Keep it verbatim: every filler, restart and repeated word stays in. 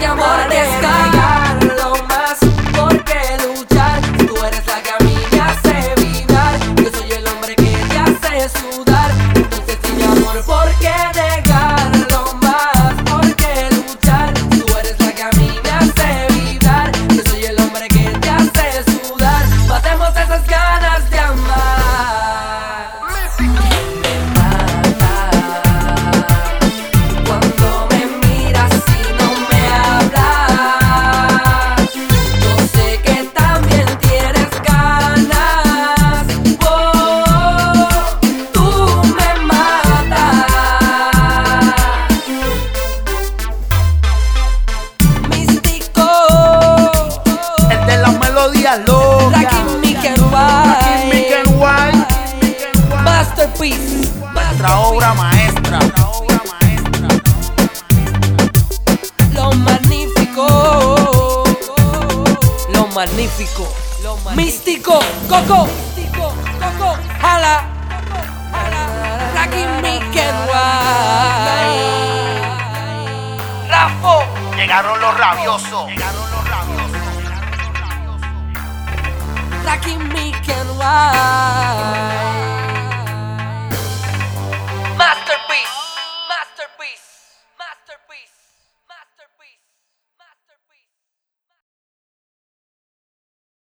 que amor que negarlo más, ¿por qué luchar? Tú eres la que a mí me hace vibrar. Yo soy el hombre que te hace sudar. Entonces si mi amor, ¿por qué negarlo más? ¿Por qué luchar? Tú eres la que a mí me hace vibrar. Yo soy el hombre que te hace sudar. Matemos esas ganas de amar. Me mata cuando me miras y no me hablas. Yo sé que también tienes ganas. Oh, tú me matas. Místico, El de las melodías locas. Rakim Mikel White, Rakim Mikel White. Masterpiece. Nuestra obra maestra. Lo magnífico, lo magnífico, místico, Coco, Coco, jala, Rakim Mikel White, Rafo, Llegaron los rabiosos. Llegaron los rabiosos. Rakim Mikel White.